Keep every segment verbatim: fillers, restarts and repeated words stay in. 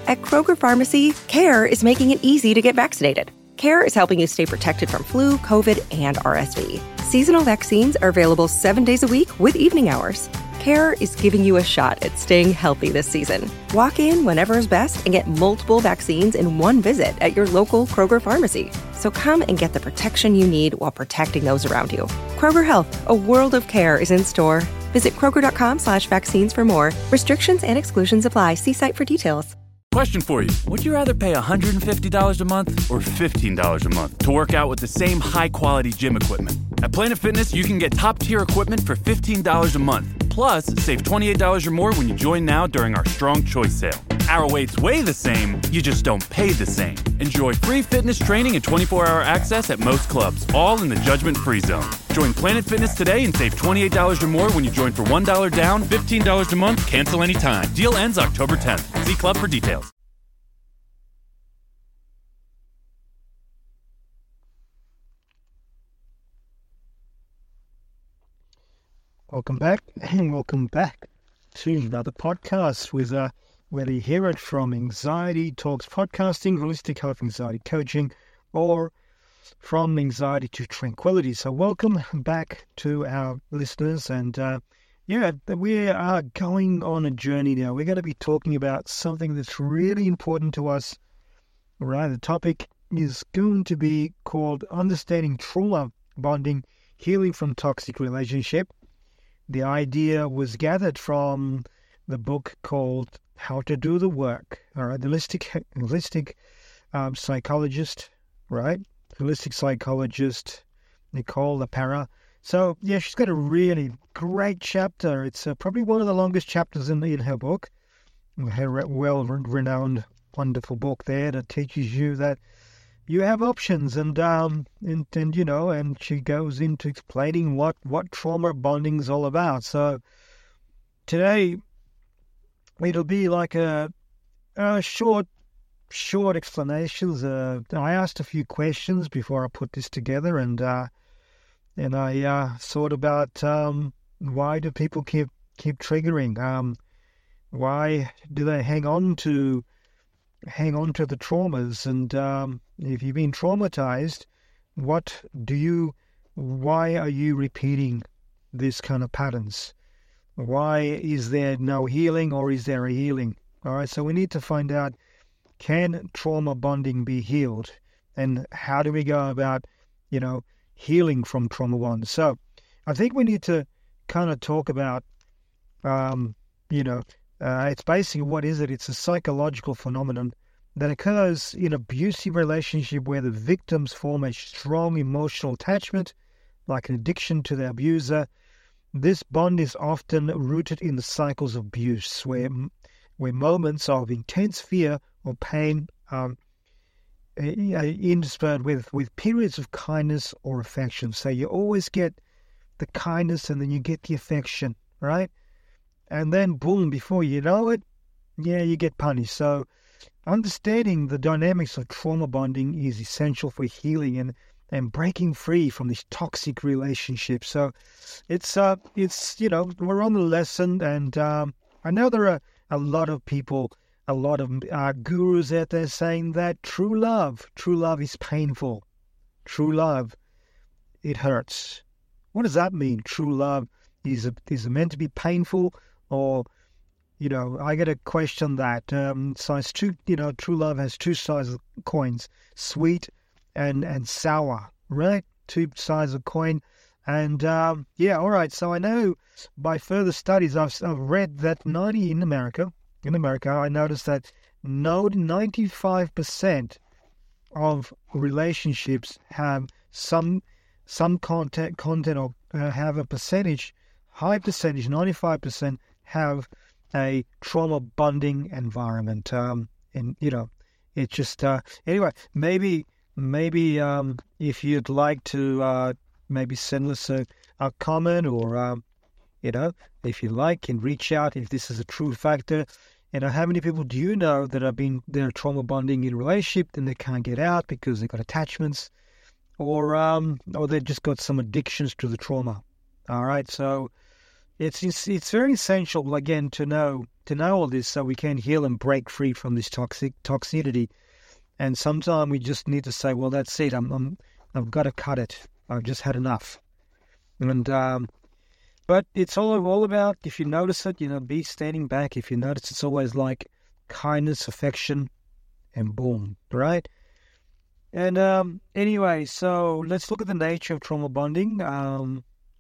At Kroger Pharmacy, CARE is making it easy to get vaccinated. CARE is helping you stay protected from flu, COVID, and R S V. Seasonal vaccines are available seven days a week with evening hours. CARE is giving you a shot at staying healthy this season. Walk in whenever is best and get multiple vaccines in one visit at your local Kroger Pharmacy. So come and get the protection you need while protecting those around you. Kroger Health, a world of care is in store. Visit Kroger.com slash vaccines for more. Restrictions and exclusions apply. See site for details. Question for you. Would you rather pay one hundred fifty dollars a month or fifteen dollars a month to work out with the same high-quality gym equipment? At Planet Fitness, you can get top-tier equipment for fifteen dollars a month. Plus, save twenty-eight dollars or more when you join now during our Strong Choice sale. Our weights weigh the same, you just don't pay the same. Enjoy free fitness training and twenty-four hour access at most clubs, all in the judgment-free zone. Join Planet Fitness today and save twenty-eight dollars or more when you join for one dollar down, fifteen dollars a month, cancel anytime. Deal ends October tenth. See club for details. Welcome back, and welcome back to another podcast with uh, whether you hear it from Anxiety Talks Podcasting, Holistic Health Anxiety Coaching, or from Anxiety to Tranquility. So welcome back to our listeners, and uh, yeah, we are going on a journey now. We're going to be talking about something that's really important to us, right? The topic is going to be called Understanding Trauma Bonding, Healing from Toxic Relationship. The idea was gathered from the book called How to Do the Work. All right, the holistic, holistic um, psychologist, right? Holistic psychologist Nicole LaPera. So yeah, she's got a really great chapter. It's uh, probably one of the longest chapters in in her book. Her well-renowned, wonderful book there that teaches you that you have options, and um, and, and you know, and she goes into explaining what, what trauma bonding is all about. So today it'll be like a, a short, short explanations. Uh, I asked a few questions before I put this together, and uh, and I uh, thought about um, why do people keep keep triggering? Um, why do they hang on to hang on to the traumas? And um, if you've been traumatized, what do you, why are you repeating this kind of patterns? Why is there no healing, or is there a healing? All right, so we need to find out, can trauma bonding be healed? And how do we go about, you know, healing from trauma bonds? So I think we need to kind of talk about, um, you know, uh, it's basically, what is it? It's a psychological phenomenon that occurs in abusive relationship where the victims form a strong emotional attachment, like an addiction to the abuser. This bond is often rooted in the cycles of abuse, where where moments of intense fear or pain um, interspersed with, with periods of kindness or affection. So you always get the kindness and then you get the affection, right? And then boom, before you know it, yeah, you get punished. So understanding the dynamics of trauma bonding is essential for healing and, and breaking free from these toxic relationships. So it's, uh, it's you know, we're on the lesson, and um, I know there are a lot of people, a lot of uh, gurus out there saying that true love, true love is painful. True love, it hurts. What does that mean? True love is, is meant to be painful, or... You know, I get a question that um, size two. You know, true love has two sides of coins: sweet and and sour. Right, two sides of coin. And um, yeah, all right. So I know by further studies, I've I've read that ninety in America. In America, I noticed that no ninety-five percent of relationships have some some content content or uh, have a percentage, high percentage, ninety-five percent have a trauma bonding environment. Um, and, you know, it just, uh, anyway, maybe, maybe, um, if you'd like to, uh, maybe send us a, a comment, or, um, you know, if you like, can reach out if this is a true factor. You know, how many people do you know that have been, they're trauma bonding in a relationship and they can't get out because they've got attachments, or, um, or they've just got some addictions to the trauma. All right. So, it's, it's it's very essential again to know to know all this so we can heal and break free from this toxic toxicity. And sometimes we just need to say, well, that's it. I'm, I'm I've got to cut it. I've just had enough. And um, but it's all all about, if you notice it, you know, be standing back. If you notice, it's always like kindness, affection, and boom, right? And um, anyway, so let's look at the nature of trauma bonding. Um,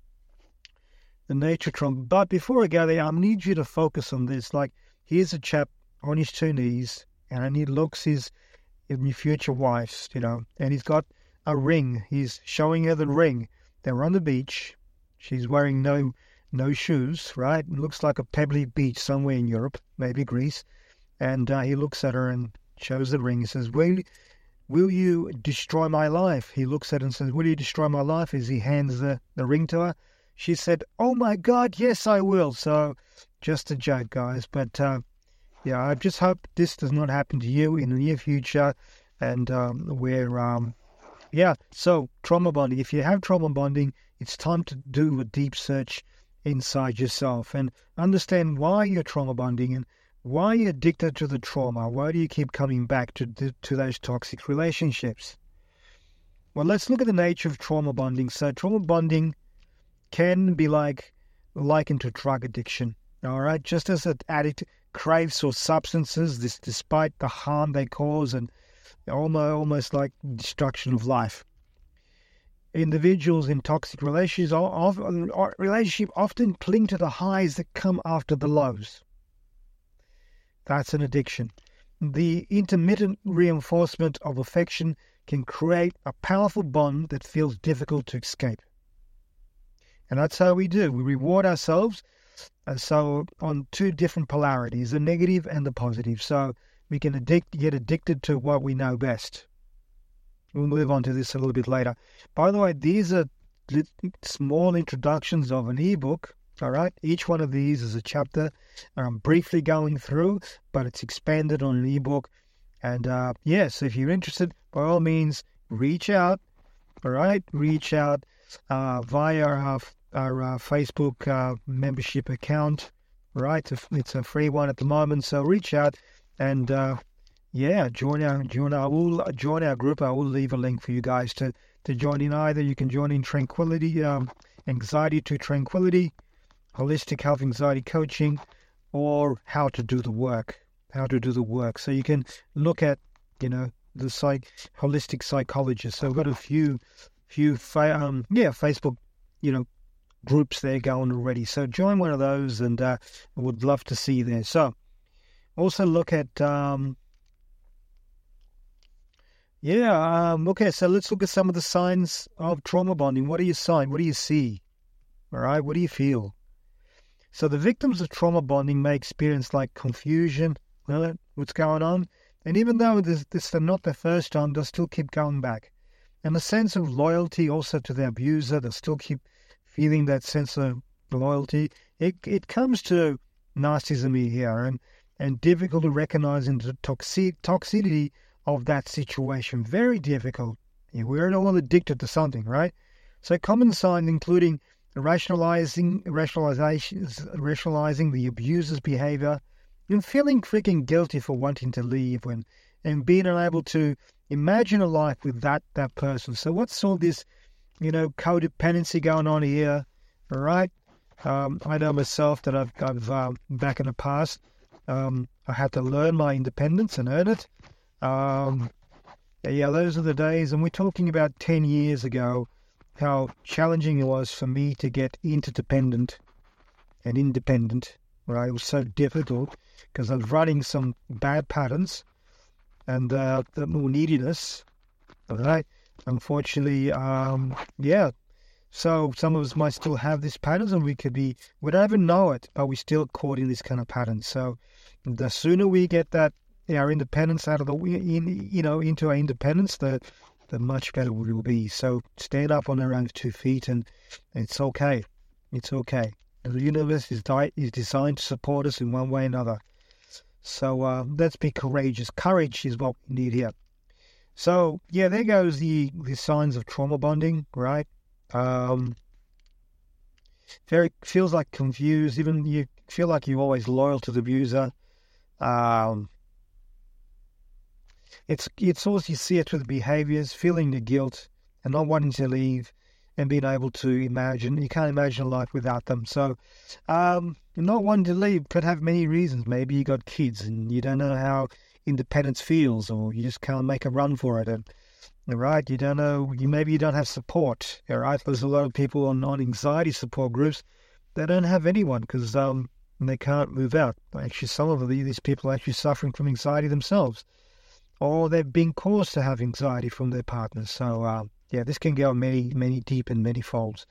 the nature of trauma. But before I go there, I need you to focus on this. Like, here's a chap on his two knees, and he looks his, his future wife, you know, and he's got a ring. He's showing her the ring. They're on the beach. She's wearing no no shoes, right? It looks like a pebbly beach somewhere in Europe, maybe Greece. And uh, he looks at her and shows the ring. He says, will, will you destroy my life? He looks at her and says, will you destroy my life? As he hands the, the ring to her. She said, oh my God, yes, I will. So just a joke, guys. But uh, yeah, I just hope this does not happen to you in the near future. And um, we're, um, yeah, so trauma bonding. If you have trauma bonding, it's time to do a deep search inside yourself and understand why you're trauma bonding and why you're addicted to the trauma. Why do you keep coming back to to those toxic relationships? Well, let's look at the nature of trauma bonding. So trauma bonding can be like likened to drug addiction. All right, just as an addict craves for substances, this despite the harm they cause and almost almost like destruction of life. Individuals in toxic relationships relationship often cling to the highs that come after the lows. That's an addiction. The intermittent reinforcement of affection can create a powerful bond that feels difficult to escape. And that's how we do. We reward ourselves, and so on two different polarities, the negative and the positive. So we can addict, get addicted to what we know best. We'll move on to this a little bit later. By the way, these are small introductions of an ebook. All right, each one of these is a chapter I'm briefly going through, but it's expanded on an ebook. And uh, yes, if you're interested, by all means, reach out. All right, reach out uh, via our, our uh, Facebook uh, membership account. Right, it's a free one at the moment, so reach out and. Uh, Yeah, join our join our will join our group. I will leave a link for you guys to, to join in. Either you can join in Tranquility, um, Anxiety to Tranquility, Holistic Health Anxiety Coaching, or How to Do the Work. How to do the work. So you can look at, you know, the psych holistic psychologist. So I've got a few few fa- um yeah Facebook, you know, groups there going already. So join one of those, and uh, I would love to see you there. So also look at um. Yeah, um, okay, so let's look at some of the signs of trauma bonding. What do you sign? What do you see? All right, what do you feel? So the victims of trauma bonding may experience like confusion, well, what's going on? And even though this, this is not their first time, they'll still keep going back. And a sense of loyalty also to their abuser, they'll still keep feeling that sense of loyalty. It it comes to narcissism here and, and difficult to recognize in the toxic, toxicity of that situation. Very difficult. We're all addicted to something, right? So common signs including rationalizing, rationalization, rationalizing the abuser's behavior, and feeling freaking guilty for wanting to leave, when and being unable to imagine a life with that that person. So what's all this, you know, codependency going on here? All right. Um, I know myself that I've, I've um, back in the past, um, I had to learn my independence and earn it. Um, yeah, those are the days, and we're talking about ten years ago, how challenging it was for me to get interdependent and independent, right? It was so difficult because I was running some bad patterns and uh, the more neediness, all right? Unfortunately, um, yeah, so some of us might still have these patterns, and we could be, we don't even know it, but we're still caught in this kind of pattern. So the sooner we get that, our independence out of the, in, you know, into our independence, the, the much better we will be. So stand up on our own two feet, and it's okay. It's okay. And the universe is, di- is designed to support us in one way or another. So uh, let's be courageous. Courage is what we need here. So, yeah, there goes the, the signs of trauma bonding, right? Um, very feels like confused. Even you feel like you're always loyal to the abuser. Um, it's it's also you see it with behaviours, feeling the guilt and not wanting to leave, and being able to imagine. You can't imagine a life without them. So, um, not wanting to leave could have many reasons. Maybe you got kids and you don't know how independence feels, or you just can't make a run for it. And right, you don't know. You maybe you don't have support. All right, there's a lot of people on, on anxiety support groups. They don't have anyone because um they can't move out. Actually, some of these people are actually suffering from anxiety themselves, or they've been caused to have anxiety from their partners. So. Um, Yeah, this can go many, many deep and many folds.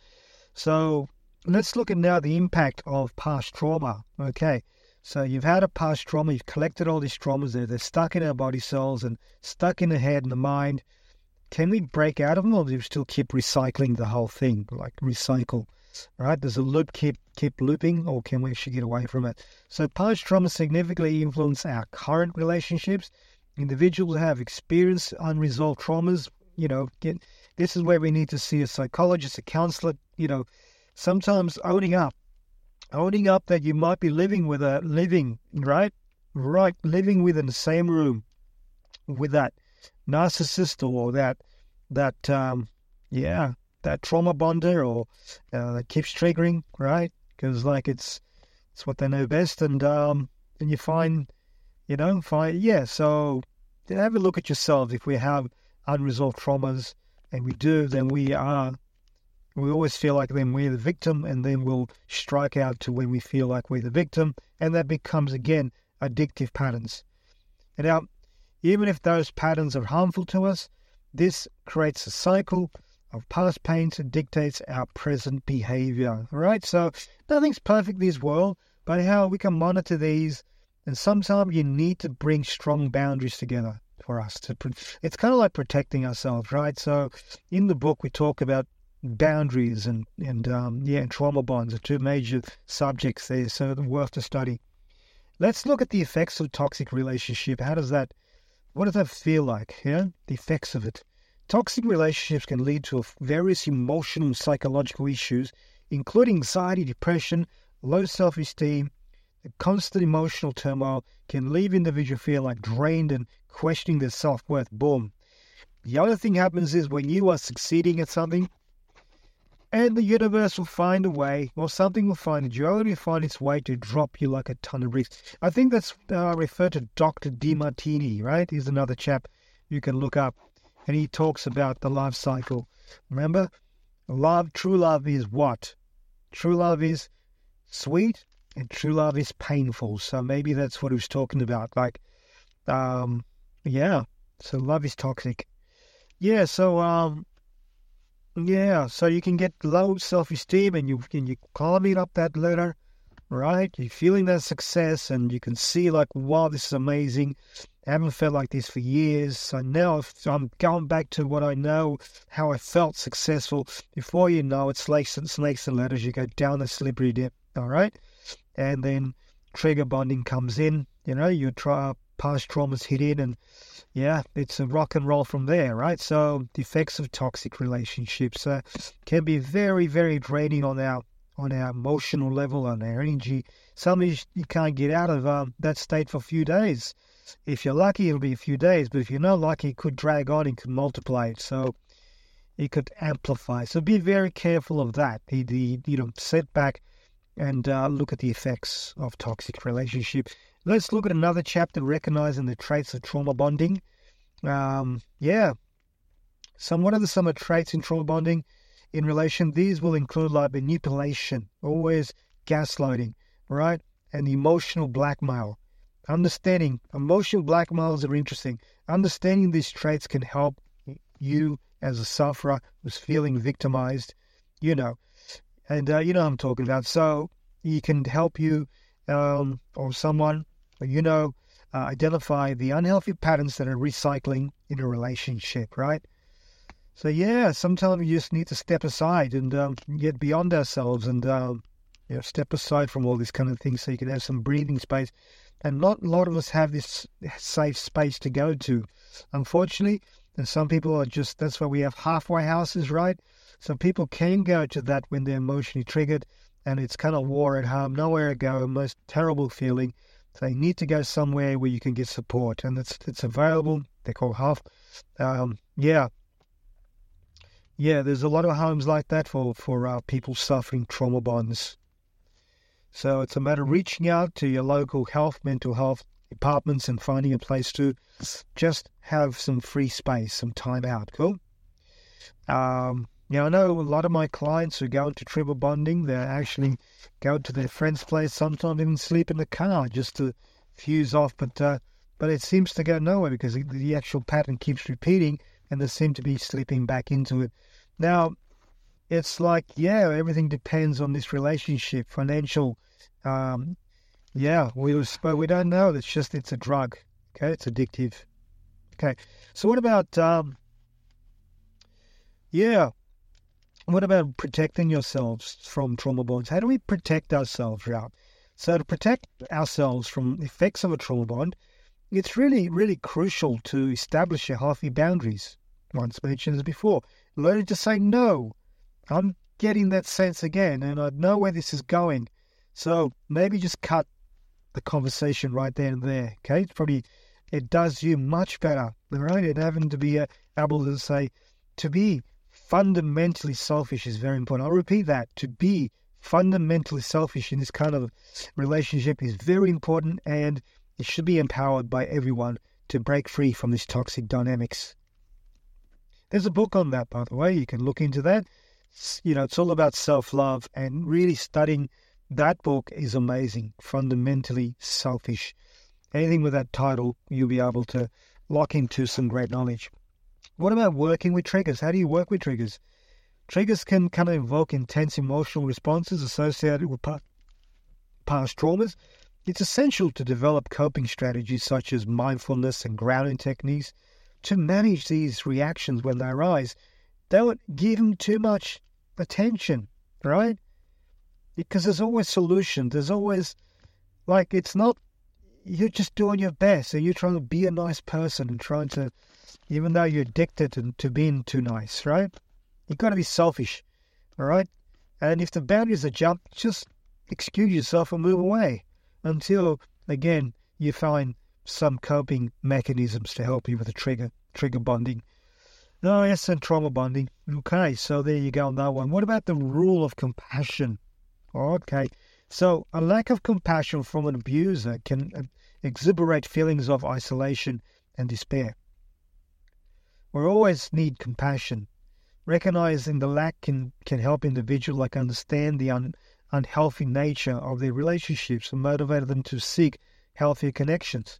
So let's look at now the impact of past trauma. Okay, so you've had a past trauma, you've collected all these traumas there, they're stuck in our body cells and stuck in the head and the mind. Can we break out of them, or do we still keep recycling the whole thing, like recycle? Right? Does the loop keep, keep looping, or can we actually get away from it? So past trauma significantly influence our current relationships. Individuals have experienced unresolved traumas. You know, get, this is where we need to see a psychologist, a counselor. You know, sometimes owning up, owning up that you might be living with a living, right, right, living within the same room with that narcissist or that that um, yeah, that trauma bonder or uh, that keeps triggering, right? Because like it's it's what they know best, and um, and you find, you know, find yeah. So have a look at yourselves. If we have unresolved traumas, and we do, then we are, we always feel like then we're the victim, and then we'll strike out to when we feel like we're the victim, and that becomes, again, addictive patterns. And now, even if those patterns are harmful to us, this creates a cycle of past pains that dictates our present behavior, all right? So nothing's perfect in this world, but how we can monitor these, and sometimes you need to bring strong boundaries together for us to, it's kind of like protecting ourselves, right? So in the book we talk about boundaries and and um, yeah, and trauma bonds are two major subjects there, so they're worth to study. Let's look at the effects of toxic relationship. How does that, what does that feel like? Yeah, the effects of it. Toxic relationships can lead to various emotional and psychological issues, including anxiety, depression, low self-esteem. The constant emotional turmoil can leave individuals feel like drained and questioning their self-worth. Boom. The other thing happens is when you are succeeding at something, and the universe will find a way, or something will find, a duality will find its way to drop you like a ton of bricks. I think that's uh, referred to Doctor DeMartini, right? He's another chap you can look up, and he talks about the life cycle. Remember, love, true love is what? True love is sweet, and true love is painful. So maybe that's what he was talking about. Like, um, yeah. So love is toxic. Yeah. So, um, yeah. So you can get low self-esteem, and you can you climbing up that ladder, right? You're feeling that success, and you can see like, wow, this is amazing. I haven't felt like this for years. So now if I'm going back to what I know, how I felt successful. Before you know it, snakes and snakes and ladders. You go down the slippery dip. All right. And then trigger bonding comes in, you know, your tra- past traumas hit in, and yeah, it's a rock and roll from there, right? So the effects of toxic relationships uh, can be very, very draining on our on our emotional level, on our energy. Some of you, you can't get out of um, that state for a few days. If you're lucky, it'll be a few days, but if you're not lucky, it could drag on, it could multiply it, so it could amplify. So be very careful of that. The, the you know, sit back and uh, look at the effects of toxic relationship. Let's look at another chapter, recognizing the traits of trauma bonding. Um, yeah. Some, what are the some of the traits in trauma bonding in relation? These will include like manipulation, always gaslighting, right? And emotional blackmail. Understanding, emotional blackmails are interesting. Understanding these traits can help you as a sufferer who's feeling victimized, you know. And uh, you know what I'm talking about. So he can help you um, or someone, you know, uh, identify the unhealthy patterns that are recycling in a relationship, right? So, yeah, sometimes you just need to step aside and um, get beyond ourselves and um, you know, step aside from all these kind of things so you can have some breathing space. And not a lot of us have this safe space to go to, unfortunately. And some people are just, that's why we have halfway houses, right? So people can go to that when they're emotionally triggered. and it's kind of war at home, nowhere to go, most terrible feeling. So you need to go somewhere where you can get support, and it's it's available. They're called half. Um, yeah, yeah. There's a lot of homes like that for for uh, people suffering trauma bonds. So it's a matter of reaching out to your local health, mental health departments and finding a place to just have some free space, some time out. Cool. Um, you know, I know a lot of my clients who go into trauma bonding, they actually go to their friend's place, sometimes even sleep in the car just to fuse off. But uh, but it seems to go nowhere because the, the actual pattern keeps repeating, and they seem to be slipping back into it. Now, it's like, yeah, everything depends on this relationship, financial. Um, yeah, we but we don't know. It's just it's a drug. Okay, it's addictive. Okay, so what about um, yeah, what about protecting yourselves from trauma bonds? How do we protect ourselves, Ralph? So to protect ourselves from the effects of a trauma bond, it's really, really crucial to establish your healthy boundaries. Once mentioned as before, learning to say no. I'm getting that sense again, and I know where this is going. So maybe just cut the conversation right there and there. Okay, it's probably it does you much better, right? And having to be uh, able to say, to be fundamentally selfish is very important. I'll repeat that. To be fundamentally selfish in this kind of relationship is very important, and it should be empowered by everyone to break free from these toxic dynamics. There's a book on that, by the way. You can look into that. It's, you know, it's all about self-love, and really studying that book is amazing. Fundamentally Selfish. Anything with that title, you'll be able to lock into some great knowledge. What about working with triggers? How do you work with triggers? Triggers can kind of invoke intense emotional responses associated with past traumas. It's essential to develop coping strategies such as mindfulness and grounding techniques to manage these reactions when they arise. Don't give them too much attention, right? Because there's always solution. There's always, like, it's not, you're just doing your best. So you're trying to be a nice person and trying to, even though you're addicted to, to being too nice, right? You've got to be selfish, all right? And if the boundaries are jumped, just excuse yourself and move away until, again, you find some coping mechanisms to help you with the trigger, trigger bonding. No, yes, and trauma bonding. Okay, so there you go on that one. What about the rule of compassion? Okay, so a lack of compassion from an abuser can exuberate feelings of isolation and despair. We always need compassion. Recognizing the lack can, can help individuals like understand the un, unhealthy nature of their relationships and motivate them to seek healthier connections.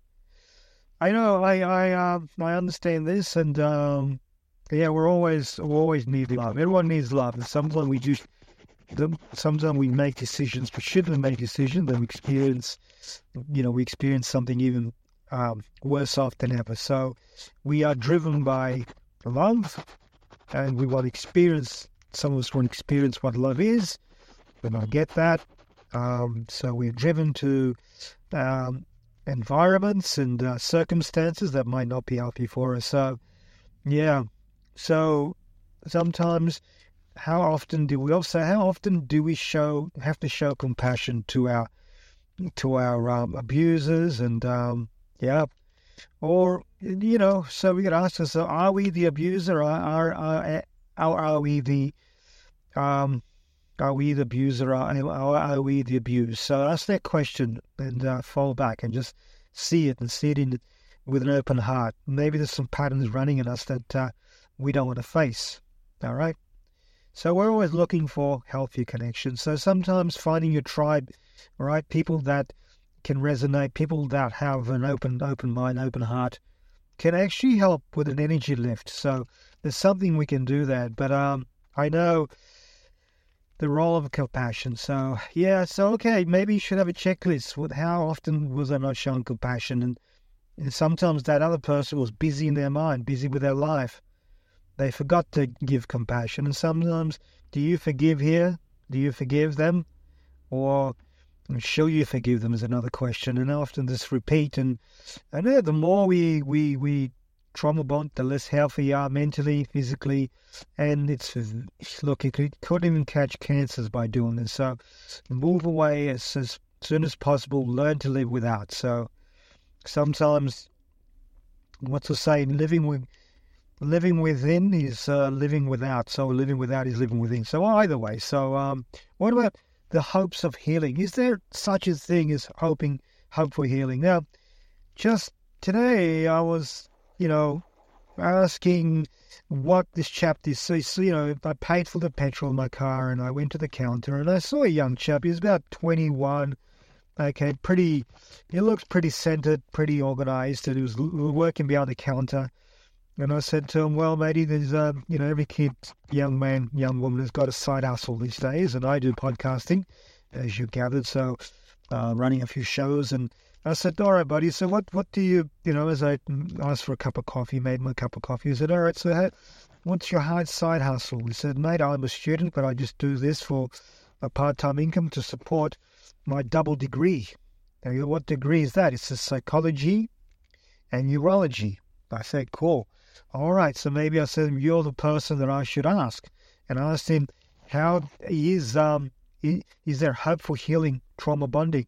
I know, I I um I understand this, and um yeah, we're always we always need love. Everyone needs love, and sometimes we do. Sometimes we make decisions, we shouldn't make decisions, then we experience, you know, we experience something even um, worse off than ever. So we are driven by love, and we want to experience, some of us want to experience what love is, but I get that. Um, so we're driven to um, environments and uh, circumstances that might not be healthy for us. So, yeah, so sometimes... How often do we also? How often do we show have to show compassion to our to our um, abusers and um, yeah, or you know? So we could ask ourselves: are we the abuser? Or are are are, are we the um? Are we the abuser? Or are, are we the abused? So ask that question and uh, fall back and just see it and see it in with an open heart. Maybe there's some patterns running in us that uh, we don't want to face. All right. So we're always looking for healthier connections. So sometimes finding your tribe, right, people that can resonate, people that have an open, open mind, open heart, can actually help with an energy lift. So there's something we can do that. But um, I know the role of compassion. So yeah, so okay, maybe you should have a checklist with how often was I not showing compassion, and, and sometimes that other person was busy in their mind, busy with their life. They forgot to give compassion. And sometimes, do you forgive here? Do you forgive them? Or shall you forgive them is another question. And often this repeat. And I know the more we, we, we trauma bond, the less healthy you are mentally, physically, and it's, look, you could, couldn't even catch cancers by doing this. So move away as, as soon as possible, learn to live without. So sometimes, what's the saying, living with, living within is uh, living without. So living without is living within. So either way. So um, what about the hopes of healing? Is there such a thing as hoping, hope for healing? Now, just today I was, you know, asking what this chap is. So, so, you know, I paid for the petrol in my car and I went to the counter and I saw a young chap. He was about twenty-one. Okay, pretty, he looks pretty centered, pretty organized, and he was working behind the counter. And I said to him, well, matey, there's, uh, you know, every kid, young man, young woman has got a side hustle these days, and I do podcasting, as you gathered, so uh, running a few shows. And I said, all right, buddy, so what, what do you, you know, as I asked for a cup of coffee, made my cup of coffee, he said, all right, so how, what's your hard side hustle? He said, mate, I'm a student, but I just do this for a part-time income to support my double degree. Now, what degree is that? It's a psychology and neurology. I said, cool. All right, so maybe I said, you're the person that I should ask. And I asked him, how is, um, is there hope for healing trauma bonding?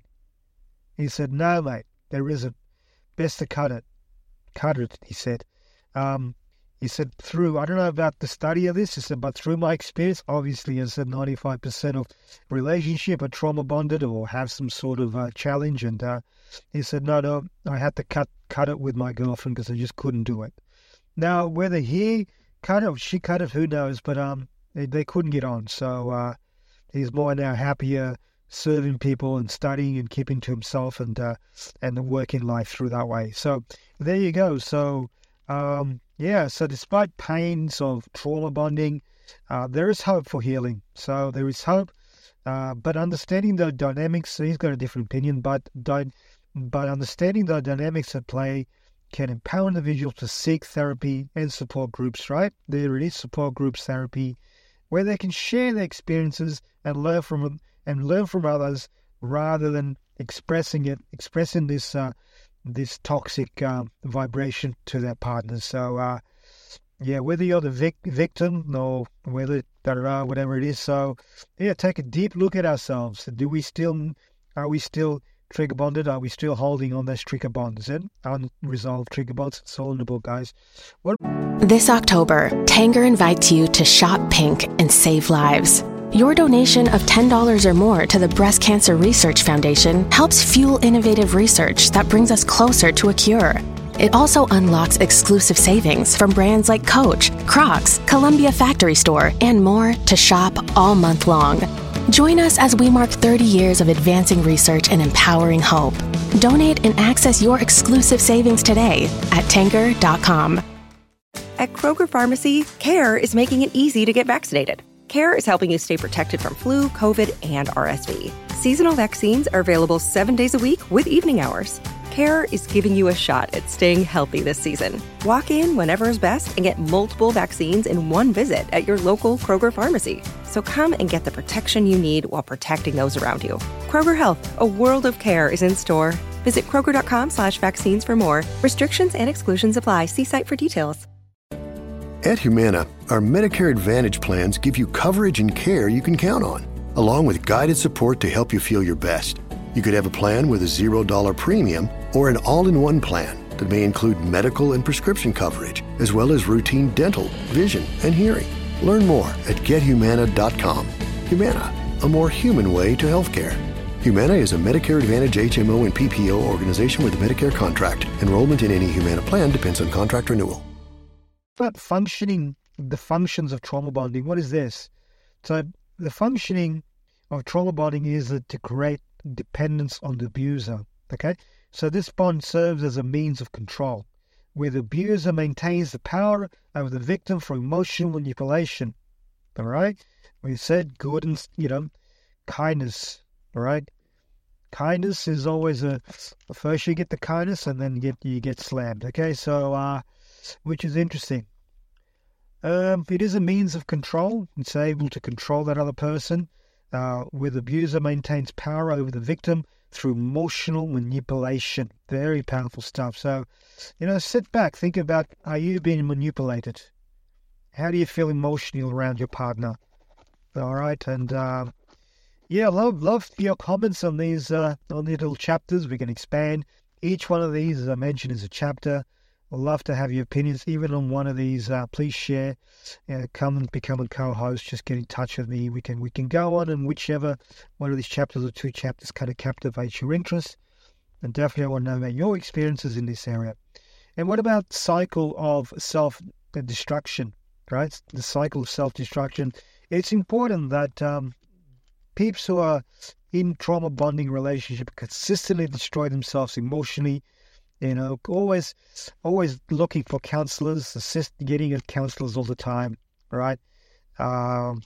He said, no, mate, there isn't. Best to cut it. Cut it, he said. Um, he said, through, I don't know about the study of this, he said, but through my experience, obviously, I said ninety-five percent of relationship are trauma bonded or have some sort of uh, challenge. And uh, he said, no, no, I had to cut cut it with my girlfriend because I just couldn't do it. Now, whether he cut it or she cut it, who knows, but um, they, they couldn't get on. So uh, he's more now happier serving people and studying and keeping to himself and uh, and working life through that way. So there you go. So um, yeah, so despite pains of trauma bonding, uh, there is hope for healing. So there is hope, uh, but understanding the dynamics, he's got a different opinion, but dy- but understanding the dynamics at play can empower individuals to seek therapy and support groups, right? There it is, support groups therapy, where they can share their experiences and learn from and learn from others rather than expressing it, expressing this uh, this toxic uh, vibration to their partners. So, uh, yeah, whether you're the vic- victim or whether da da da whatever it is. So, yeah, take a deep look at ourselves. Do we still are we still trigger bonded? Are we still holding on those trigger bonds and unresolved trigger bonds? It's all in the book, guys. What? This October, Tanger invites you to shop pink and save lives. Your donation of ten dollars or more to the Breast Cancer Research Foundation helps fuel innovative research that brings us closer to a cure. It also unlocks exclusive savings from brands like Coach, Crocs, Columbia Factory Store, and more to shop all month long. Join us as we mark thirty years of advancing research and empowering hope. Donate and access your exclusive savings today at tanger dot com. At Kroger Pharmacy, CARE is making it easy to get vaccinated. CARE is helping you stay protected from flu, COVID, and R S V. Seasonal vaccines are available seven days a week with evening hours. CARE is giving you a shot at staying healthy this season. Walk in whenever is best and get multiple vaccines in one visit at your local Kroger Pharmacy. So come and get the protection you need while protecting those around you. Kroger Health, a world of care is in store. Visit kroger.com slash vaccines for more. Restrictions and exclusions apply. See site for details. At Humana, our Medicare Advantage plans give you coverage and care you can count on, along with guided support to help you feel your best. You could have a plan with a zero dollar premium or an all-in-one plan that may include medical and prescription coverage, as well as routine dental, vision, and hearing. Learn more at get humana dot com. Humana, a more human way to healthcare. Humana is a Medicare Advantage H M O and P P O organization with a Medicare contract. Enrollment in any Humana plan depends on contract renewal. But functioning, the functions of trauma bonding, what is this? So the functioning of trauma bonding is to create dependence on the abuser, okay? So this bond serves as a means of control, where the abuser maintains the power over the victim for emotional manipulation, all right? We said good and, you know, kindness, all right? Kindness is always a, first you get the kindness and then you get, you get slammed, okay? So, uh, which is interesting. Um, it is a means of control. It's able to control that other person, uh, where the abuser maintains power over the victim through emotional manipulation. Very powerful stuff. So, you know, sit back, think about, are you being manipulated? How do you feel emotionally around your partner? All right, and um, yeah, love love your comments on these uh, on these little chapters. We can expand. Each one of these, as I mentioned, is a chapter. I'd love to have your opinions, even on one of these. Uh, please share. Uh, come and become a co-host. Just get in touch with me. We can we can go on, and whichever one of these chapters or two chapters kind of captivates your interest. And definitely, I want to know about your experiences in this area. And what about cycle of self-destruction? Right, the cycle of self-destruction. It's important that um, peeps who are in trauma bonding relationship consistently destroy themselves emotionally. You know, always, always looking for counselors, assist, getting at counselors all the time, right? Um,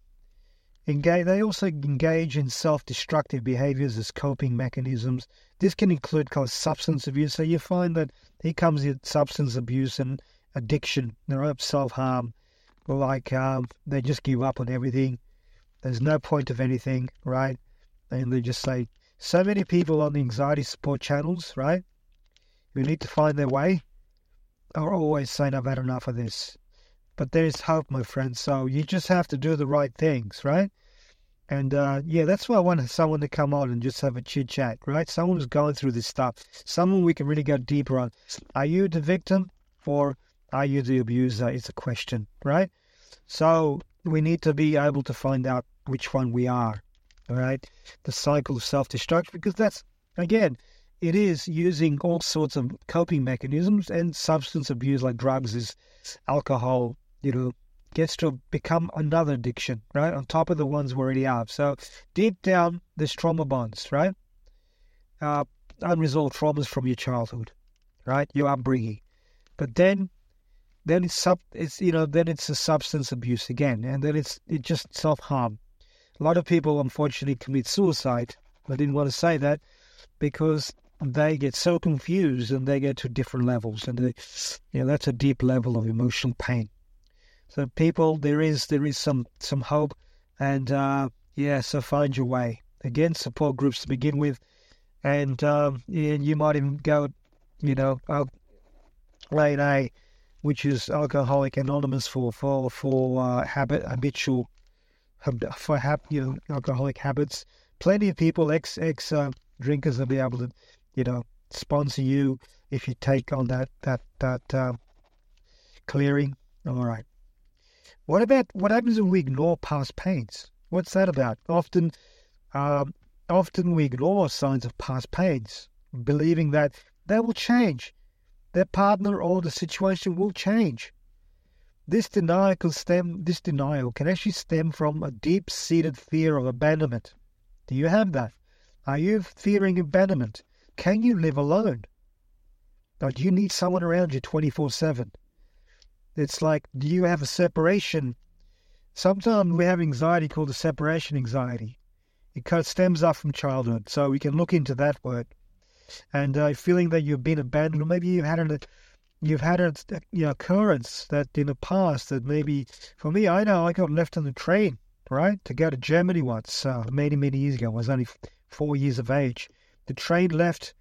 engage. They also engage in self-destructive behaviors as coping mechanisms. This can include kind of substance abuse. So you find that here comes the substance abuse and addiction, right? Self-harm. Like um, they just give up on everything. There's no point of anything, right? And they just say, so many people on the anxiety support channels, right, who need to find their way, are always saying, I've had enough of this. But there's hope, my friend. So you just have to do the right things, right? And uh, yeah, that's why I want someone to come on and just have a chit chat, right? Someone who's going through this stuff. Someone we can really go deeper on. Are you the victim or are you the abuser? It's a question, right? So we need to be able to find out which one we are, all right? The cycle of self-destruction, because that's, again, it is using all sorts of coping mechanisms, and substance abuse like drugs, is alcohol, you know, gets to become another addiction, right? On top of the ones we already have. So deep down, there's trauma bonds, right? Uh, unresolved traumas from your childhood, right? Your upbringing. But then Then it's sub, it's you know, then it's a substance abuse again, and then it's it just self harm. A lot of people, unfortunately, commit suicide. I didn't want to say that because they get so confused and they get to different levels, and they, you know, that's a deep level of emotional pain. So, people, there is there is some some hope, and uh, yeah, so find your way. Again, support groups to begin with, and um, yeah, you might even go, you know, A N A, which is Alcoholic Anonymous for for for uh, habit habitual for hab, you know, alcoholic habits. Plenty of people, ex ex uh, drinkers, will be able to, you know, sponsor you if you take on that that that uh, clearing. All right. What about what happens when we ignore past pains? What's that about? Often, um, often we ignore signs of past pains, believing that they will change. Their partner or the situation will change. This denial can stem. This denial can actually stem from a deep-seated fear of abandonment. Do you have that? Are you fearing abandonment? Can you live alone? Or do you need someone around you twenty-four seven? It's like, do you have a separation? Sometimes we have anxiety called the separation anxiety. It kind of stems up from childhood, so we can look into that word. And uh, feeling that you've been abandoned, or maybe you've had an, you've had a you know, occurrence that in the past that maybe, for me, I know I got left on the train, right, to go to Germany once, uh, many, many years ago. I was only four years of age. The train left,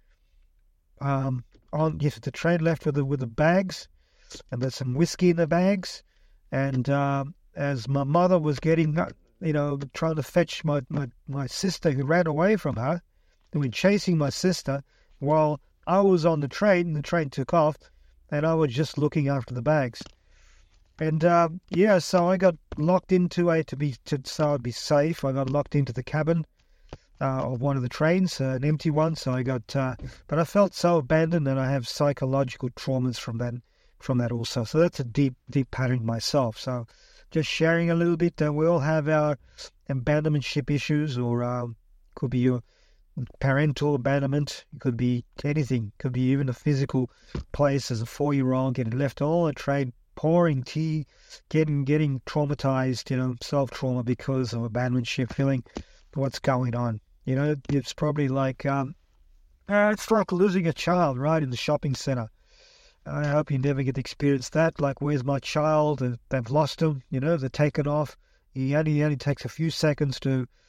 um, on yes, the train left with the with the bags, and there's some whiskey in the bags, and um, as my mother was getting, you know, trying to fetch my, my, my sister who ran away from her, and we're chasing my sister. While I was on the train, the train took off, and I was just looking after the bags. And uh, yeah, so I got locked into a to be to so I'd be safe. I got locked into the cabin uh, of one of the trains, uh, an empty one. So I got, uh, but I felt so abandoned, and I have psychological traumas from that from that also. So that's a deep, deep pattern myself. So just sharing a little bit. Uh, we all have our abandonmentship issues, or um, could be your parental abandonment. It could be anything. It could be even a physical place as a four-year-old getting left all the train, pouring tea, getting getting traumatized, you know, self-trauma because of abandonmentship, feeling what's going on. You know, it's probably like, um, uh, it's like losing a child, right, in the shopping center. I hope you never get to experience that. Like, where's my child? They've lost him, you know, they're taken off. He only, he only takes a few seconds to,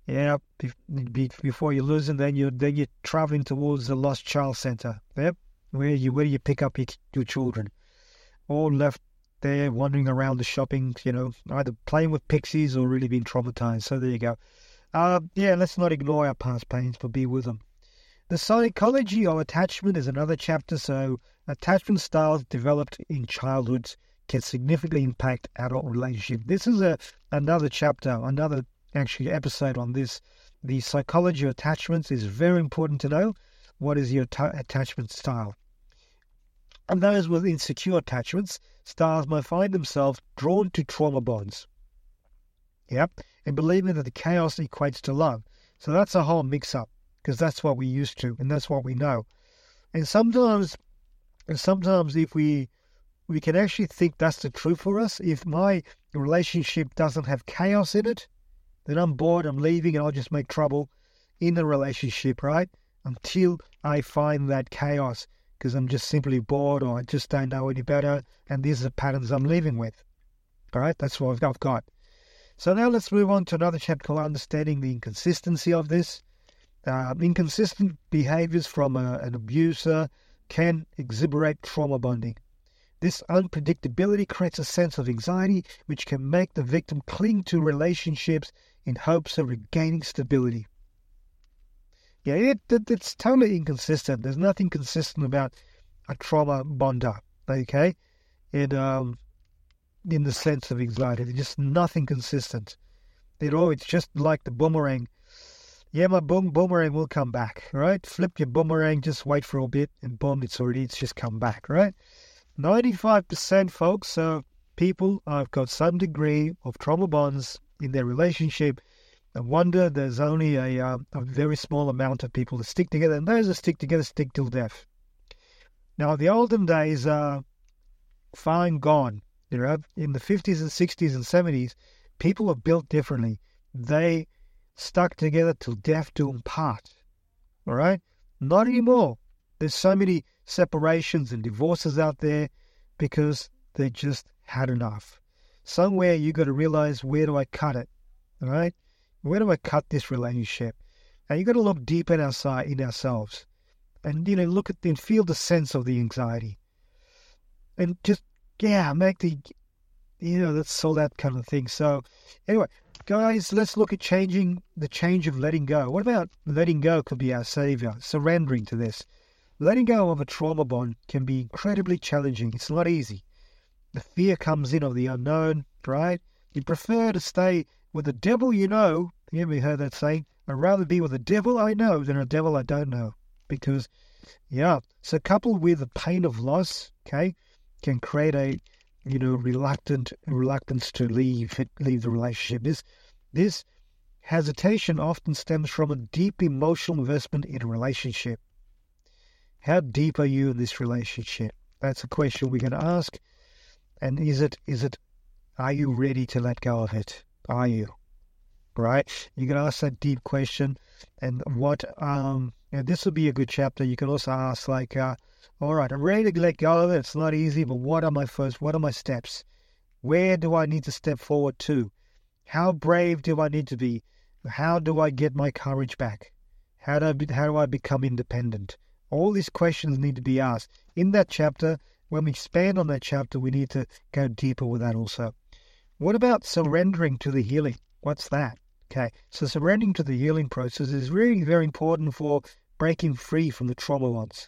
Yeah, be, be, before you lose, and then you're then you're traveling towards the Lost Child Center. Yep, where you where you pick up your, your children, all left there wandering around the shopping. You know, either playing with pixies or really being traumatized. So there you go. Uh, yeah, let's not ignore our past pains, but be with them. The psychology of attachment is another chapter. So attachment styles developed in childhood can significantly impact adult relationship. This is a another chapter, another actually episode on this. The psychology of attachments is very important to know. What is your ta- attachment style? And those with insecure attachments styles might find themselves drawn to trauma bonds. Yep, and believing that the chaos equates to love. So that's a whole mix-up, because that's what we used to, and that's what we know. And sometimes, and sometimes if we we can actually think that's the truth for us. If my relationship doesn't have chaos in it, then I'm bored, I'm leaving, and I'll just make trouble in the relationship, right? Until I find that chaos, because I'm just simply bored or I just don't know any better, and these are the patterns I'm living with. All right, that's what I've got. So now let's move on to another chapter called Understanding the Inconsistency of this. Uh, inconsistent behaviors from a, an abuser can exhiberate trauma bonding. This unpredictability creates a sense of anxiety, which can make the victim cling to relationships in hopes of regaining stability. Yeah, it, it, it's totally inconsistent. There's nothing consistent about a trauma bonder, okay? It, um, in the sense of anxiety, there's just nothing consistent. It, oh, it's just like the boomerang. Yeah, my boom, boomerang will come back, right? Flip your boomerang, just wait for a bit, and boom, it's already, it's just come back, right? ninety-five percent, folks, of people have got some degree of trauma bonds in their relationship. No wonder there's only a, uh, a very small amount of people that stick together, and those that stick together stick till death. Now, the olden days are far and gone. You know, in the fifties and sixties and seventies, people were built differently. They stuck together till death do them part. All right? Not anymore. There's so many separations and divorces out there because they just had enough. Somewhere you got to realize, where do I cut it? All right? Where do I cut this relationship? And you got to look deep in our side, in ourselves, and you know, look at and feel the sense of the anxiety, and just yeah, make the you know that's all that kind of thing. So anyway, guys, let's look at changing the change of letting go. What about letting go? Could be our savior. Surrendering to this. Letting go of a trauma bond can be incredibly challenging. It's not easy. The fear comes in of the unknown, right? You prefer to stay with the devil you know. You ever heard that saying? I'd rather be with a devil I know than a devil I don't know. Because, yeah, so coupled with the pain of loss, okay, can create a, you know, reluctant reluctance to leave leave the relationship. This, this hesitation often stems from a deep emotional investment in a relationship. How deep are you in this relationship? That's a question we're going to ask. And is it, is it, are you ready to let go of it? Are you? Right? You can ask that deep question. And what, um, and this will be a good chapter. You can also ask like, uh, all right, I'm ready to let go of it. It's not easy, but what are my first, what are my steps? Where do I need to step forward to? How brave do I need to be? How do I get my courage back? How do I, how do I become independent? All these questions need to be asked. In that chapter, when we expand on that chapter, we need to go deeper with that also. What about surrendering to the healing? What's that? Okay, so surrendering to the healing process is really very important for breaking free from the trauma bonds.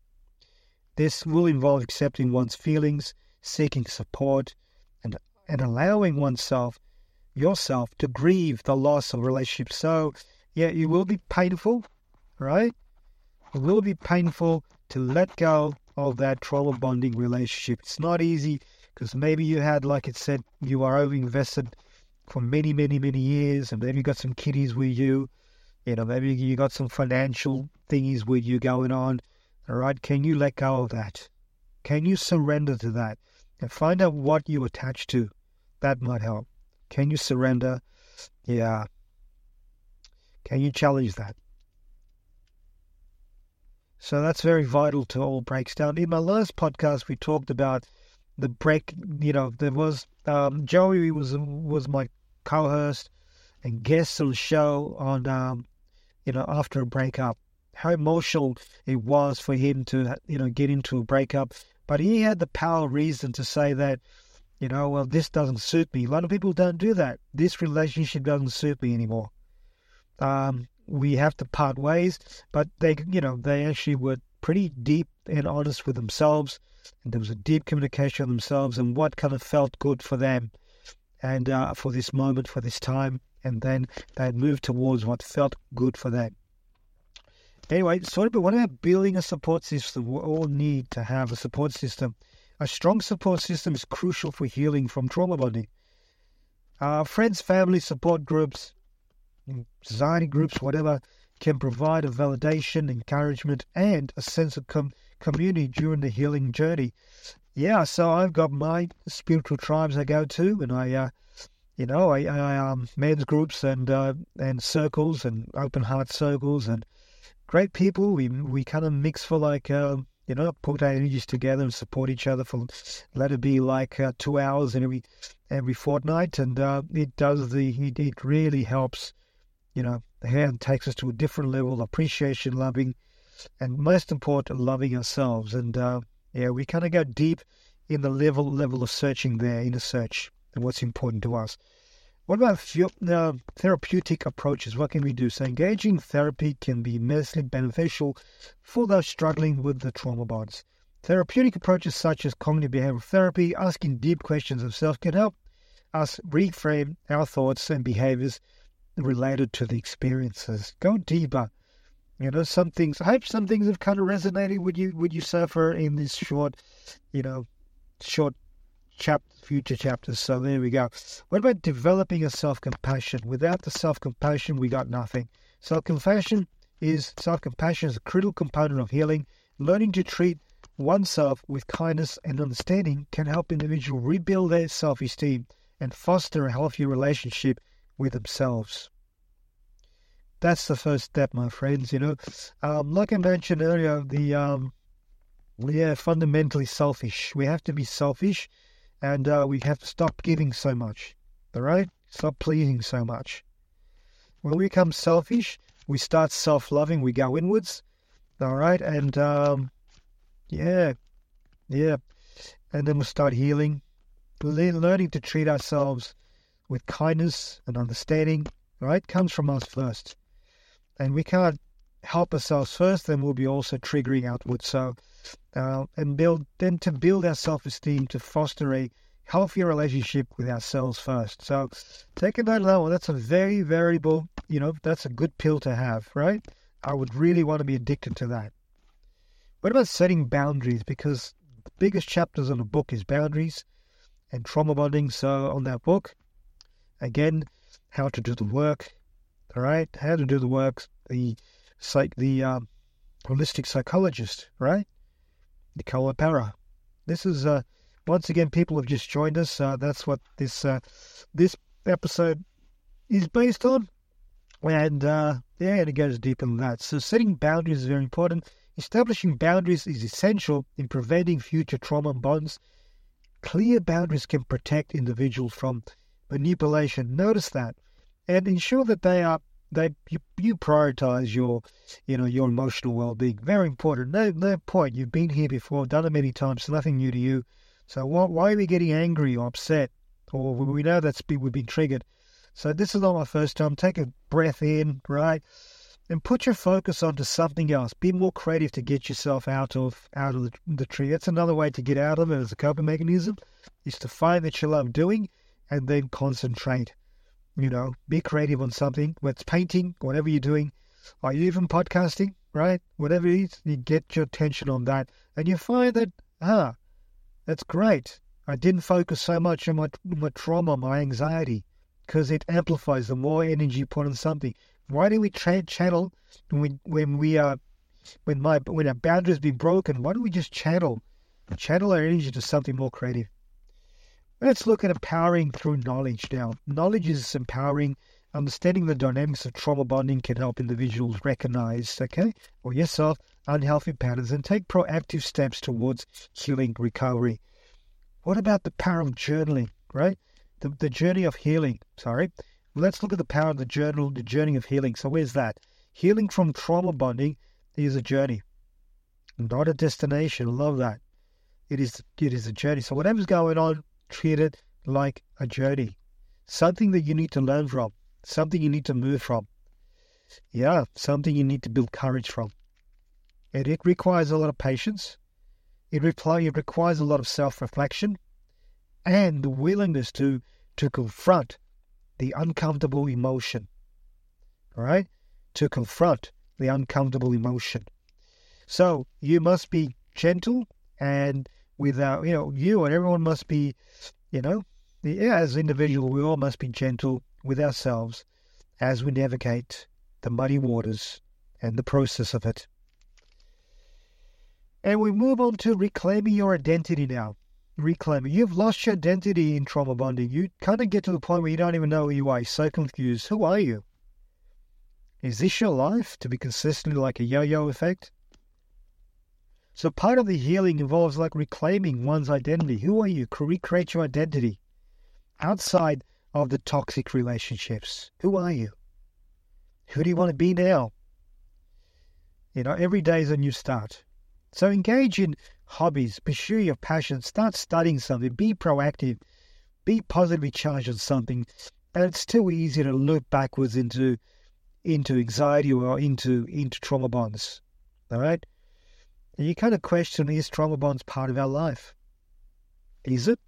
This will involve accepting one's feelings, seeking support, and, and allowing oneself, yourself, to grieve the loss of a relationship. So, yeah, it will be painful, right? It will be painful to let go of that trauma bonding relationship. It's not easy because maybe you had, like it said, you are over-invested for many, many, many years, and maybe you got some kiddies with you. You know, maybe you got some financial thingies with you going on. All right, can you let go of that? Can you surrender to that? And find out what you attach to. That might help. Can you surrender? Yeah. Can you challenge that? So that's very vital to all breaks down. In my last podcast, we talked about the break. You know, there was um, Joey was was my co-host, and guest on the show on, um, you know, after a breakup. How emotional it was for him to, you know, get into a breakup. But he had the power of reason to say that, you know, well, this doesn't suit me. A lot of people don't do that. This relationship doesn't suit me anymore. Um, we have to part ways. But they, you know, they actually were pretty deep and honest with themselves. And there was a deep communication with themselves and what kind of felt good for them and uh, for this moment, for this time. And then they had moved towards what felt good for them. Anyway, sort of, but what about building a support system? We all need to have a support system. A strong support system is crucial for healing from trauma bonding. Uh, friends, family, support groups, anxiety groups, whatever, can provide a validation, encouragement, and a sense of com- community during the healing journey. Yeah, so I've got my spiritual tribes I go to, and I, uh, you know, I, I um, men's groups and uh, and circles and open heart circles and great people. We we kind of mix for like, uh, you know, put our energies together and support each other for, let it be like uh, two hours in every every fortnight, and uh, it does the it, it really helps. You know, the hand takes us to a different level of appreciation, loving, and most important, loving ourselves. And uh, yeah, we kind of go deep in the level level of searching there, in the search, and what's important to us. What about uh, therapeutic approaches? What can we do? So engaging therapy can be immensely beneficial for those struggling with the trauma bonds. Therapeutic approaches such as cognitive behavioral therapy, asking deep questions of self, can help us reframe our thoughts and behaviors related to the experiences. Go deeper. You know, some things, I hope some things have kind of resonated with you, with you surfer in this short, you know, short chapter, future chapters. So there we go. What about developing a self-compassion? Without the self-compassion, we got nothing. Self-compassion is, self-compassion is a critical component of healing. Learning to treat oneself with kindness and understanding can help individuals rebuild their self-esteem and foster a healthy relationship with themselves. That's the first step, my friends. You know, um, like I mentioned earlier, the um, we are fundamentally selfish. We have to be selfish, and uh, we have to stop giving so much. All right, stop pleasing so much. When we become selfish, we start self-loving. We go inwards. All right, and um, yeah, yeah, and then we'll start healing, learning to treat ourselves with kindness and understanding, right, comes from us first. And we can't help ourselves first, then we'll be also triggering outwards. So, uh, and build, then to build our self-esteem, to foster a healthier relationship with ourselves first. So, take a note of that one. That's a very variable, you know, that's a good pill to have, right? I would really want to be addicted to that. What about setting boundaries? Because the biggest chapters in the book is boundaries and trauma bonding. So, on that book, again, how to do the work, all right? How to do the work, the psych, the um, holistic psychologist, right? Nicola Parra. This is, uh, once again, people have just joined us. Uh, that's what this uh, this episode is based on. And, uh, yeah, and it goes deeper than that. So setting boundaries is very important. Establishing boundaries is essential in preventing future trauma bonds. Clear boundaries can protect individuals from manipulation. Notice that, and ensure that they are they you, you prioritize your you know your emotional well-being. Very important. No no point. You've been here before, done it many times. So nothing new to you. So why, why are we getting angry or upset? Or we know that's been, we've been triggered. So this is not my first time. Take a breath in, right, and put your focus onto something else. Be more creative to get yourself out of out of the, the tree. That's another way to get out of it as a coping mechanism, is to find that you love doing and then concentrate. You know, be creative on something, whether it's painting, whatever you're doing, or even podcasting, right? Whatever it is, you get your attention on that, and you find that, ah, that's great. I didn't focus so much on my, my trauma, my anxiety, because it amplifies the more energy you put on something. Why do we trade channel when we when we are when my when our boundaries be broken? Why don't we just channel channel our energy to something more creative? Let's look at empowering through knowledge now. Knowledge is empowering. Understanding the dynamics of trauma bonding can help individuals recognize, okay, or yourself, unhealthy patterns and take proactive steps towards healing recovery. What about the power of journaling, right? The, the journey of healing, sorry. let's look at the power of the journal, the journey of healing. So where's that? Healing from trauma bonding is a journey, not a destination. I love that. It is, it is a journey. So whatever's going on, treat it like a journey. Something that you need to learn from. Something you need to move from. Yeah, something you need to build courage from. And it requires a lot of patience. It, reply, it requires a lot of self-reflection and the willingness to, to confront the uncomfortable emotion. All right? To confront the uncomfortable emotion. So you must be gentle, and without, you know, you and everyone must be, you know, yeah, as individual, we all must be gentle with ourselves as we navigate the muddy waters and the process of it. And we move on to reclaiming your identity now. Reclaiming. You've lost your identity in trauma bonding. You kind of get to the point where you don't even know who you are. You're so confused. Who are you? Is this your life to be consistently like a yo-yo effect? So part of the healing involves like reclaiming one's identity. Who are you? Recreate your identity outside of the toxic relationships. Who are you? Who do you want to be now? You know, every day is a new start. So engage in hobbies, pursue your passion, start studying something, be proactive, be positively charged on something. And it's too easy to loop backwards into into anxiety or into into trauma bonds. All right? And you kind of question, is trauma bonds part of our life? Is it?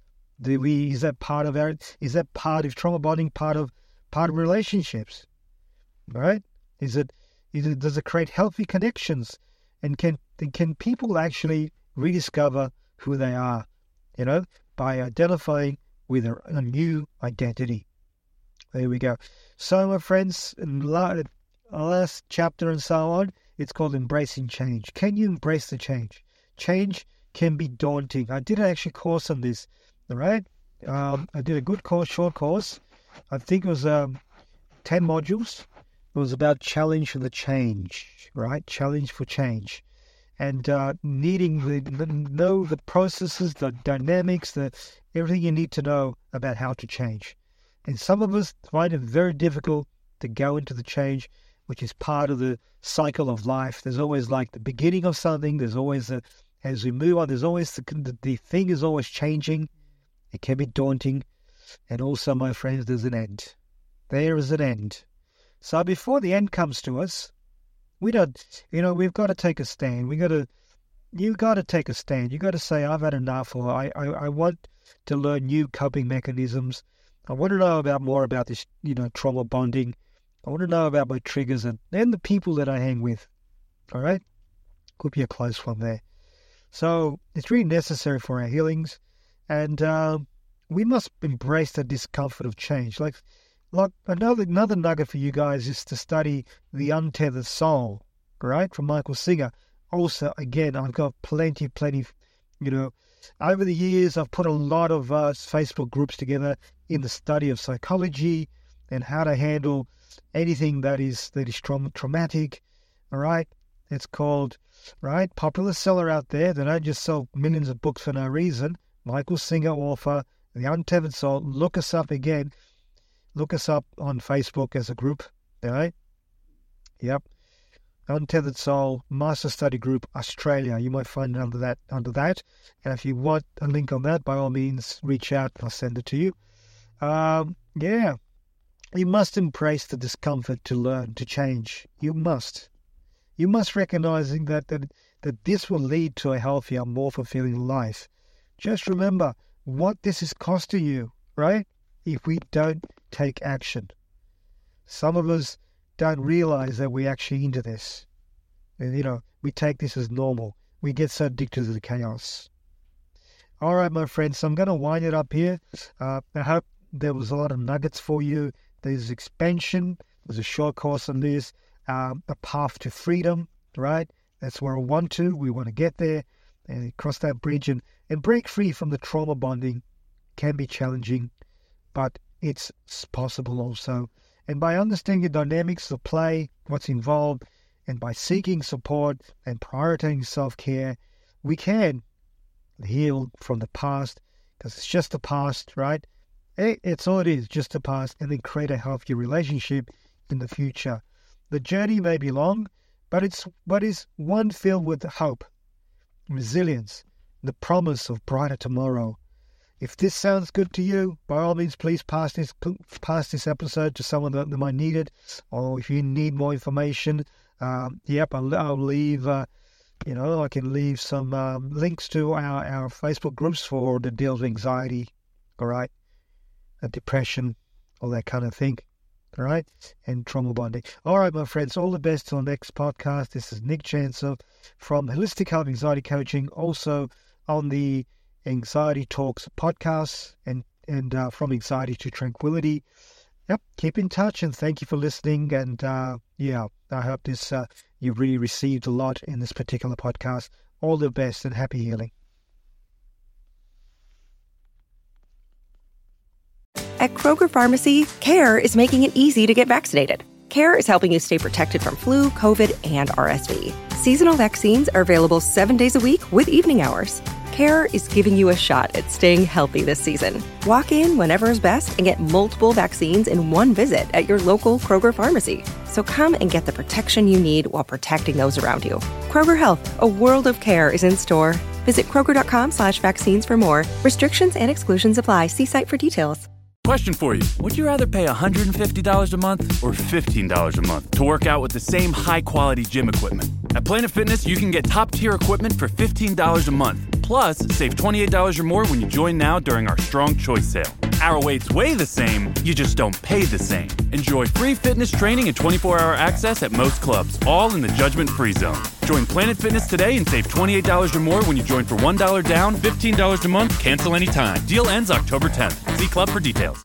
Do we is that part of our is that part of trauma bonding part of part of relationships? All right? Is it is it does it create healthy connections? And can can people actually rediscover who they are, you know, by identifying with a, a new identity? There we go. So, my friends, in the last chapter and so on, it's called Embracing Change. Can you embrace the change? Change can be daunting. I did an actual course on this, all right? Um, I did a good course, short course. I think it was um, ten modules. It was about challenge for the change, right? Challenge for change. And uh, needing the, the know the processes, the dynamics, the everything you need to know about how to change. And some of us find it very difficult to go into the change, which is part of the cycle of life. There's always like the beginning of something. There's always, a, as we move on, there's always, the, the, the thing is always changing. It can be daunting. And also, my friends, there's an end. There is an end. So before the end comes to us, we don't, you know, we've got to take a stand. We got to, you got to take a stand. You got to say, I've had enough, or I, I, I want to learn new coping mechanisms. I want to know about more about this, you know, trauma bonding. I want to know about my triggers and, and the people that I hang with. All right? Could be a close one there. So it's really necessary for our healings. And uh, we must embrace the discomfort of change. Like, like another another nugget for you guys is to study The Untethered Soul, right, from Michael Singer. Also, again, I've got plenty, plenty, you know, over the years, I've put a lot of uh, Facebook groups together in the study of psychology and how to handle anything that is that is traum- traumatic, all right? It's called, right, popular seller out there. They don't just sell millions of books for no reason. Michael Singer, author, The Untethered Soul. Look us up again. Look us up on Facebook as a group, all right? Yep. Untethered Soul Master Study Group Australia. You might find it under that. Under that. And if you want a link on that, by all means, reach out. I'll send it to you. Um, yeah. You must embrace the discomfort to learn, to change. You must. You must recognizing that, that, that this will lead to a healthier, more fulfilling life. Just remember what this is costing you, right? If we don't take action. Some of us don't realize that we're actually into this. And, you know, we take this as normal. We get so addicted to the chaos. All right, my friends, so I'm going to wind it up here. Uh, I hope there was a lot of nuggets for you. There's expansion. There's a short course on this. Um, a path to freedom, right? That's where I want to. We want to get there and cross that bridge and, and break free from the trauma bonding. Can be challenging, but it's possible also. And by understanding the dynamics of play, what's involved, and by seeking support and prioritizing self-care, we can heal from the past, because it's just the past, right? It, it's all it is, just to pass and then create a healthier relationship in the future. The journey may be long, but it's but is one filled with hope, resilience, the promise of brighter tomorrow. If this sounds good to you, by all means, please pass this pass this episode to someone that, that might need it. Or if you need more information, um, yep, I'll, I'll leave. Uh, you know, I can leave some um, links to our, our Facebook groups for the deals with anxiety, all right, uh, depression, all that kind of thing, all right, and trauma bonding. All right, my friends, all the best till the next podcast. This is Nick Chancellor from Holistic Health Anxiety Coaching, also on the Anxiety Talks podcast, and and uh, From Anxiety to Tranquility. Yep, keep in touch, and thank you for listening. And uh, yeah, I hope this uh, you really received a lot in this particular podcast. All the best and happy healing. At Kroger Pharmacy, CARE is making it easy to get vaccinated. CARE is helping you stay protected from flu, COVID, and R S V. Seasonal vaccines are available seven days a week with evening hours. CARE is giving you a shot at staying healthy this season. Walk in whenever is best and get multiple vaccines in one visit at your local Kroger Pharmacy. So come and get the protection you need while protecting those around you. Kroger Health, a world of care, is in store. Visit Kroger.com slash vaccines for more. Restrictions and exclusions apply. See site for details. Question for you. Would you rather pay one hundred fifty dollars a month or fifteen dollars a month to work out with the same high-quality gym equipment? At Planet Fitness, you can get top-tier equipment for fifteen dollars a month. Plus, save twenty-eight dollars or more when you join now during our Strong Choice sale. Our weights weigh the same, you just don't pay the same. Enjoy free fitness training and twenty-four hour access at most clubs, all in the judgment-free zone. Join Planet Fitness today and save twenty-eight dollars or more when you join for one dollar down, fifteen dollars a month, cancel anytime. Deal ends October tenth. See club for details.